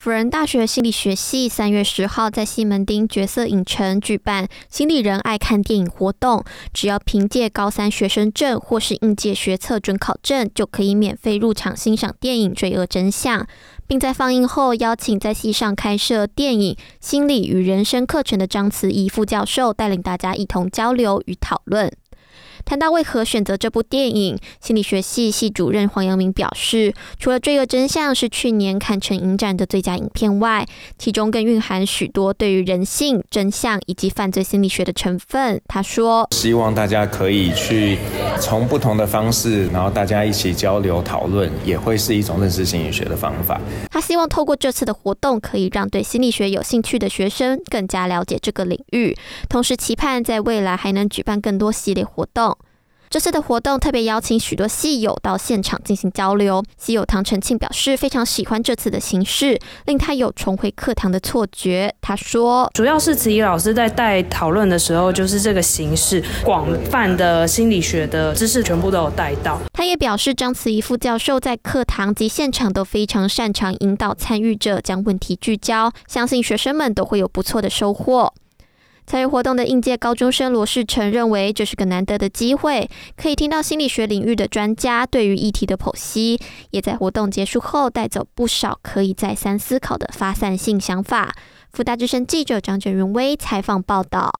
辅仁大学心理学系3月10号在西门町角色影城举办心理人爱看电影活动，只要凭借高3学生证或是应届学测准考证，就可以免费入场欣赏电影《罪恶真相》，并在放映后邀请在系上开设电影、心理与人生课程的张慈怡副教授带领大家一同交流与讨论。谈到为何选择这部电影，心理学系系主任黄阳明表示，除了《罪恶真相》是去年坎城影展的最佳影片外，其中更蕴含许多对于人性、真相以及犯罪心理学的成分。他说， 希望大家可以去从不同的方式，然后大家一起交流讨论，也会是一种认识心理学的方法。 他希望透过这次的活动，可以让对心理学有兴趣的学生更加了解这个领域，同时期盼在未来还能举办更多系列活动。这次的活动特别邀请许多系友到现场进行交流。系友唐承庆表示非常喜欢这次的形式，令他有重回课堂的错觉。他说， 主要是慈怡老师在带讨论的时候，就是这个形式广泛的心理学的知识全部都有带到。 他也表示，张慈怡副教授在课堂及现场都非常擅长引导参与者将问题聚焦，相信学生们都会有不错的收获。参与活动的应届高中生罗世成认为，这是个难得的机会，可以听到心理学领域的专家对于议题的剖析，也在活动结束后带走不少可以再三思考的发散性想法。辅大之声记者张振云威采访报道。